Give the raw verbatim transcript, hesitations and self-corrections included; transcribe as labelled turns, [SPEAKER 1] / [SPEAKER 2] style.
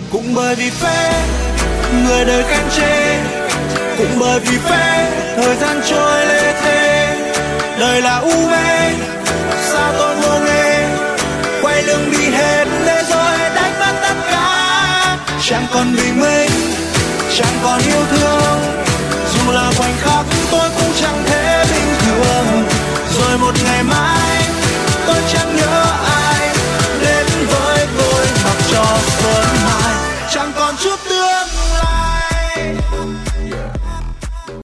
[SPEAKER 1] cũng bởi vì phép người đời khen chê, cũng bởi vì phép thời gian trôi lê thê. Đời là u mê, sao tôi ngô nghê, quay lưng đi hết để rồi đánh mất tất cả. Chẳng còn bình minh, chẳng còn yêu thương,